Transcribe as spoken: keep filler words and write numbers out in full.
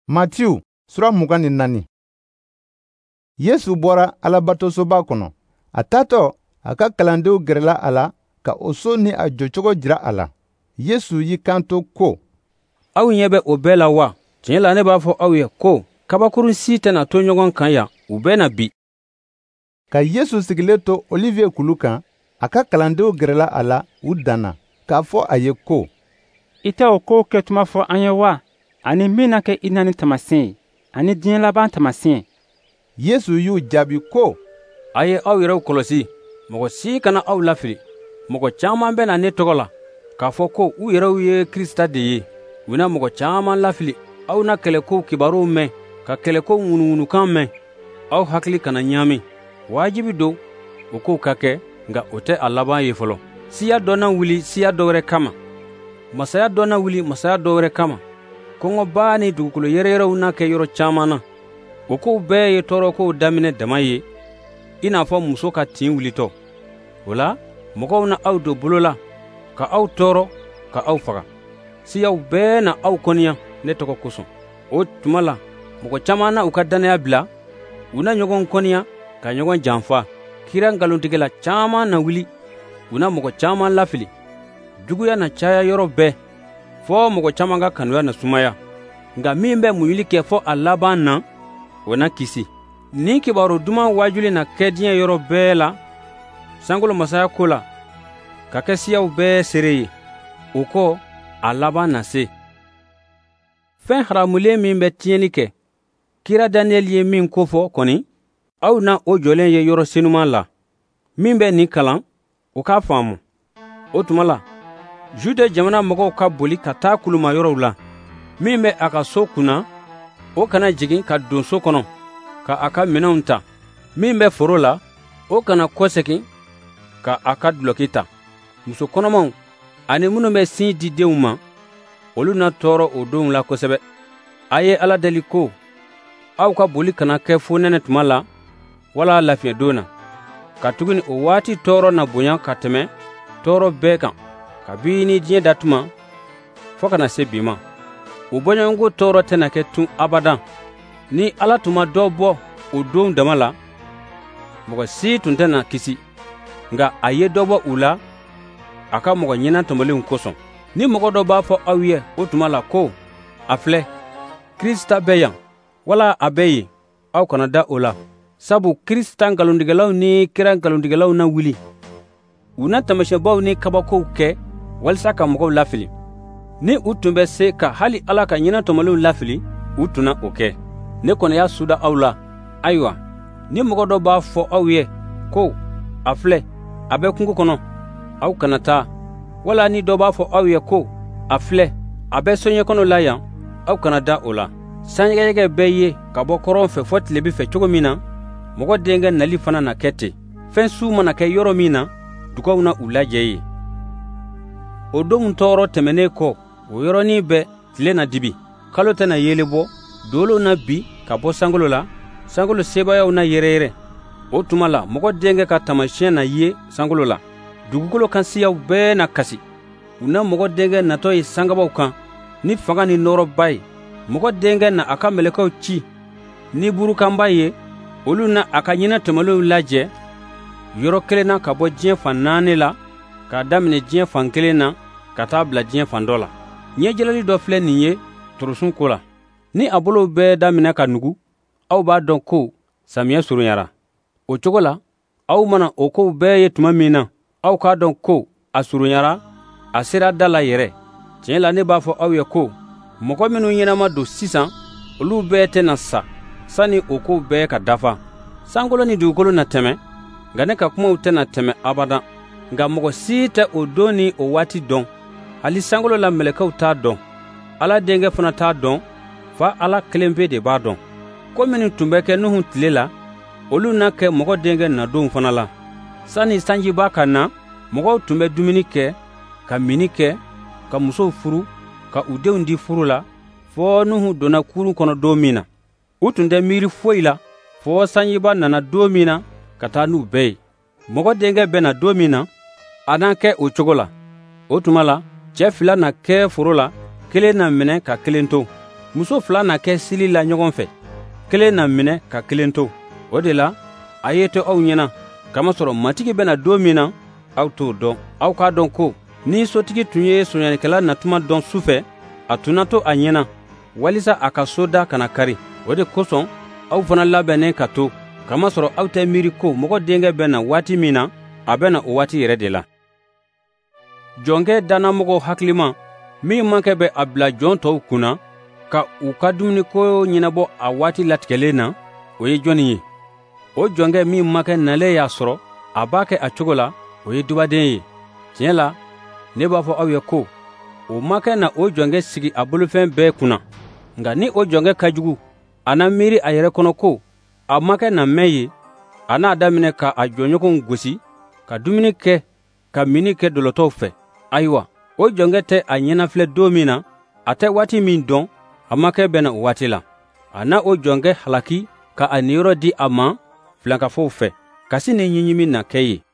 Matiyu sura mugan ni naani. Yesu bɔra alabatosoba kɔnɔ. A taatɔ, a ka kalandenw gɛrɛla a la ka o so ni a jɔcogo jira a la. Yesu y'i kanto ko: Aw ɲɛ bɛ o bɛɛ la wa? Tiɲɛ la ne b'a fɔ aw ye ko kabakurun si tɛna to ɲɔgɔn kan yan, u bɛ na bi. Ka Yesu sigilen to Olivier kulu kan, a ka kalandenw gɛrɛla a la, u danna, k'a fɔ a ye ko: I tɛ o kow kɛtuma fɔ an ye wa? Ani min na kɛ i na ni taamasiyɛn ye, ani diɲɛ laban taamasiyɛn. Yesu y'u jaabi ko: A ye aw yɛrɛw kɔlɔsi, mɔgɔ si kana aw lafili. Mɔgɔ caman bɛ na ne tɔgɔ la, k'a fɔ ko u yɛrɛw ye Kirista de ye. U bɛna mɔgɔ caman lafili. Aw na kɛlɛkow kibaruw mɛn, ka kɛlɛkow ŋunuŋunukan mɛn. Aw hakili kana ɲaami. Waajibi don o kow ka kɛ, nka o tɛ a laban ye fɔlɔ. Siya dɔ na wuli siya dɔ wɛrɛ kama. Masaya dɔ na wuli masaya dɔ wɛrɛ kama. Kɔngɔbaa ni dugukolo yɛrɛyɛrɛw na kɛ yɔrɔ caman na. O kow bɛɛ ye tɔɔrɔkow daminɛ dama ye, i n'a fɔ muso ka tin wulitɔ. O la, mɔgɔw na aw don bolo la, ka aw tɔɔrɔ, ka aw faga. Siyaw bɛɛ na aw kɔniya ne tɔgɔ kosɔn. O tuma la, mɔgɔ caman na u ka dannaya bila, u na ɲɔgɔn kɔniya, ka ɲɔgɔn janfa. Kira ngalontigɛla caman na wuli, u na mɔgɔ caman lafili. Juguya na caya yɔrɔ bɛɛ, fɔɔ mɔgɔ caman ka kanuya na sumaya. Nka min bɛ muɲuli kɛ fɔ a laban na, o na kisi. Nin kibaru duman waajuli na kɛ diɲɛ yɔrɔ bɛɛ la, sankolo masaya ko la, ka kɛ siyaw bɛɛ seere ye. O kɔ, a laban na se. Fɛn haramulen min bɛ tiɲɛli kɛ, kira Daniyɛli ye min kofɔ kɔni, aw na o jɔlen ye yɔrɔ senuman la. Min bɛ nin kalan, o k'a faamu. O tuma la, Jude jamana mɔgɔw ka boli ka taa kulumayɔrɔw la. Min bɛ a ka so kunna, o kana jigin ka don so kɔnɔ, ka a ka minɛnw ta. Min bɛ foro la, o kana kɔsegin ka a ka duloki ta. Muso kɔnɔmaw ani minnu bɛ sin di denw ma, olu na tɔɔrɔ o donw la kosɛbɛ. A ye Ala deli ko aw ka boli kana kɛ fo nɛnɛ tuma la, wala lafiyɛdon na. Katuguni o waati tɔɔrɔ na bonya ka tɛmɛ tɔɔrɔ bɛɛ kan, kabini diɲɛ datuma fɔ kana se bi ma. O bɔɲɔgɔnko tɔɔrɔ tɛna kɛ tun abadan. Ni Ala tun ma dɔ bɔ o don dama la, mɔgɔ si tun tɛna kisi. Nka a ye dɔ bɔ u la a ka mɔgɔ ɲɛna tɔmɔlenw kosɔn. Ni mɔgɔ dɔ b'a fɔ aw ye o tuma la ko, a filɛ, Kirista bɛ yan, wala a bɛ yen, aw kana da o la. Sabu Kirista ngalontigɛlaw ni kira ngalontigɛlaw na wuli. U na taamasiyɛnbaw ni kabakow kɛ walasa ka mɔgɔw lafili. Ni u tun bɛ se ka hali Ala ka ɲɛna tɔmɔlenw lafili, u tun na o kɛ. Ne kɔni y'a suda aw la. Ayiwa, ni mɔgɔ dɔ b'a fɔ aw ye ko, a filɛ, a bɛ kungo kɔnɔ, aw kana taa. Wala ni dɔ b'a fɔ aw ye ko, a filɛ, a bɛ soɲɛkɔnɔ la yan, aw kana da o la. Sanjɛgɛjɛgɛ bɛ ye ka bɔ kɔrɔn fɛ fɔ tilebi fɛ cogo min na, mɔgɔ denkɛ nali fana na kɛ ten. Fɛn su mana kɛ yɔrɔ min na, dugaw na u lajɛ ye. O donw tɔɔrɔ tɛmɛnen kɔ, o yɔrɔnin bɛ tile na dibi. Kalo tɛna yelen bɔ, doolow na bi ka bɔ sankolo la, sankolo sebayaw na yɛrɛyɛrɛ. O tuma la, mɔgɔ denkɛ ka taamasiyɛn na ye sankolo la. Dugukolo kan siyaw bɛɛ na kasi. U na mɔgɔ denkɛ natɔ ye sangabaw kan, ni fanga ni nɔɔrɔba ye. Mɔgɔ denkɛ na a ka mɛlɛkɛw ci, ni burukanba ye, olu na a ka ɲɛna tɛmɛlenw lajɛ, yɔrɔ kelen na ka bɔ diɲɛ fan naani la, k'a daminɛ diɲɛ fan kelen na, ka taa bila diɲɛ fan dɔ la. Ɲɛjɛlɛli dɔ filɛ nin ye torosun ko la. Ni a bolow bɛɛ daminɛ ka nugu, aw b'a dɔn ko samiyɛ surunyara. O cogo la, aw mana o kow bɛɛ ye tuma min na, aw k'a dɔn ko a surunyara, a sera da la yɛrɛ. Tiɲɛ la ne b'a fɔ aw ye ko, mɔgɔ minnu ɲɛnama don sisan, olu bɛɛ tɛna sa, sani o kow bɛɛ ka dafa. Sankolo ni dugukolo na tɛmɛ, nka ne ka kumaw tɛna tɛmɛ abadan. Nka mɔgɔ si tɛ o don ni o waati dɔn, hali sankolo la mɛlɛkɛw t'a dɔn, Ala denkɛ fana t'a dɔn, fa Ala kelen pe de b'a dɔn. Ko minnu tun bɛ kɛ Nuhun tile la, olu na kɛ mɔgɔ denkɛ nadonw fana la. Sani sanjiba ka na, mɔgɔw tun bɛ dumuni kɛ, ka mini kɛ, ka musow furu, ka u denw di furu la, fɔɔ Nuhu donna kurun kɔnɔ don min na. U tun tɛ miiri foyi la, fɔɔ sanjiba nana don min na ka taa n'u bɛɛ ye. Mɔgɔ denkɛ bɛna don min na, a na kɛ o cogo la. O tuma la, cɛ fila na kɛ foro la, kelen na minɛ ka kelen to. muso fila na kɛ sili la ɲɔgɔn fɛ, kelen na minɛ ka kelen to. O de la a ye to aw ɲɛna, kamasɔrɔ matigi bɛna don min na aw t'o dɔn. Aw k'a dɔn ko ni sotigi tun ye sonyanikɛla natuma dɔn sufɛ, a tunna to a ɲɛna walisa a ka so da kana kari. O de kosɔn aw fana labɛnnen ka to, kamasɔrɔ aw tɛ miiri ko mɔgɔ denkɛ bɛna waati min na, a bɛna o waati yɛrɛ de la. Jɔnkɛ dannamɔgɔ hakilima min mankɛ bɛ a bila jɔn tɔw kunna ka u ka dumuniko ɲɛnabɔ a waati latigɛlen na, o ye jɔnni ye? O jɔnkɛ min mankɛ nalen y'a sɔrɔ a b'a kɛ a cogo la, o ye dubaden ye. Tiɲɛ la, ne b'a fɔ aw ye ko o mankɛ na o jɔnkɛ sigi a bolofɛn bɛɛ kunna. Nka ni o jɔnkɛ ka jugu, a na miiri a yɛrɛ kɔnɔ ko a mankɛ na mɛn ye, a n'a daminɛ ka a jɔɲɔgɔnw gosi, ka dumuni kɛ, ka mini kɛ dɔlɔtɔw fɛ. Ayiwa, o jɔnkɛ tɛ a ɲɛnafilɛ don min na, a tɛ waati min dɔn, a mankɛ bɛna o waati la. A na o jɔnkɛ halaki ka a niyɔrɔ di a ma filankafɔw fɛ, kasi ni ɲiɲimi na kɛ ye.